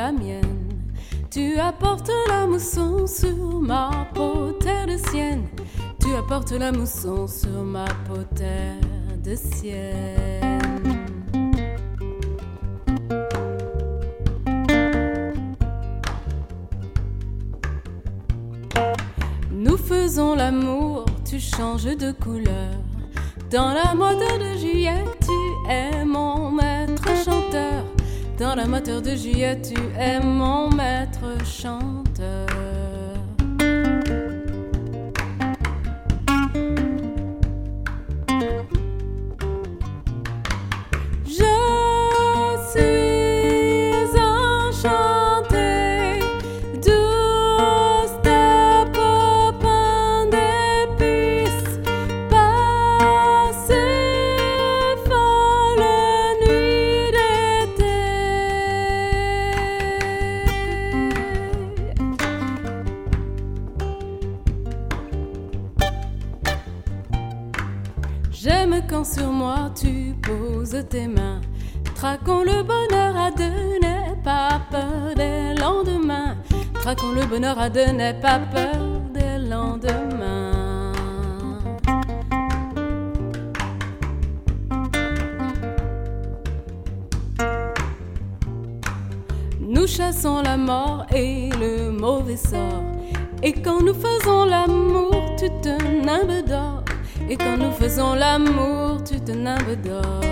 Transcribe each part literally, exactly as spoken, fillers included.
la mienne. Tu apportes la mousson sur ma peau, terre de sienne. Tu apportes la mousson sur ma peau, terre de sienne. Nous faisons l'amour, tu changes de couleur. Dans la moiteur de juillet, tu es mon maître chanteur. Dans la moiteur de juillet, tu es mon maître chanteur. J'aime quand sur moi tu poses tes mains. Traquons le bonheur à deux, n'aie pas peur des lendemains. Traquons le bonheur à deux, n'aie pas peur des lendemains. Nous chassons la mort et le mauvais sort. Et quand nous faisons l'amour, tu te nimbes d'or. Et quand nous faisons l'amour, tu te nimbes d'or.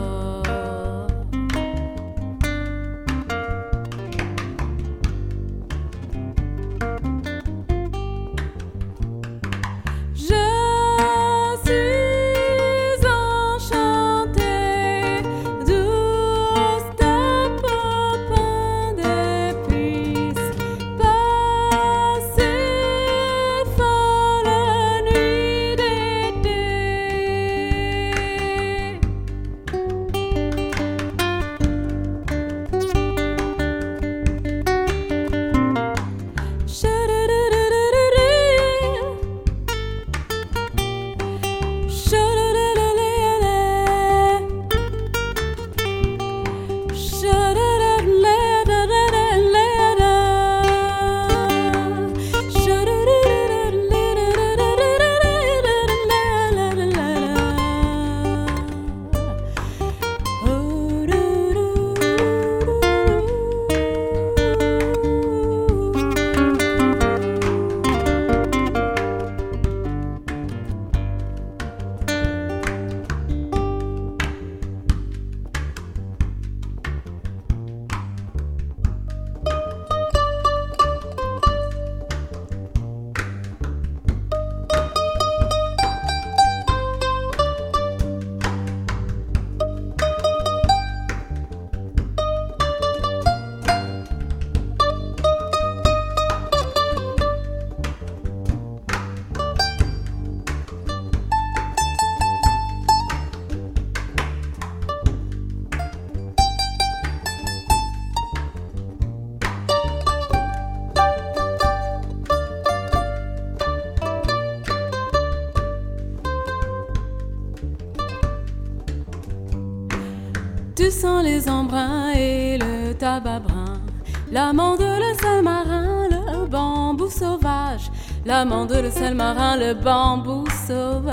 Tu sens les embruns et le tabac brun, l'amande, le sel marin, le bambou sauvage, l'amande, le sel marin, le bambou sauvage.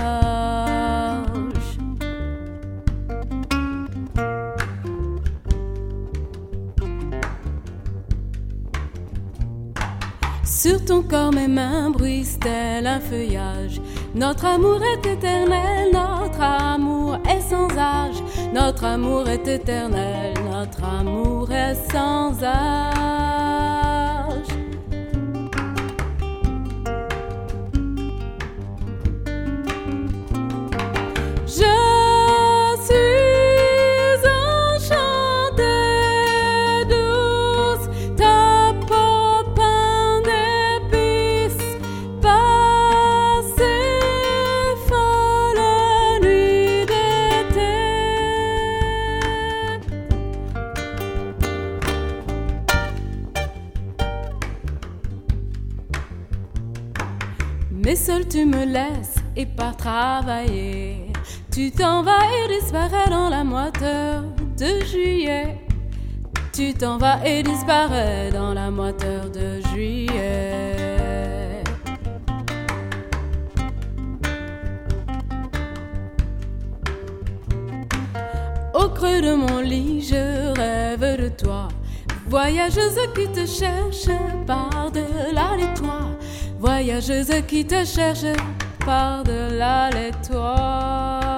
Sur ton corps mes mains bruissent tel un feuillage. Notre amour est éternel, notre amour est sans âge. Notre amour est éternel, notre amour est sans âge. Je mais seul tu me laisses et pars travailler. Tu t'en vas et disparais dans la moiteur de juillet. tu t'en vas et disparais dans la moiteur de juillet. Au creux de mon lit, je rêve de toi, voyageuse qui te cherche par-delà les toits, voyageuse qui te cherche par-delà les toits.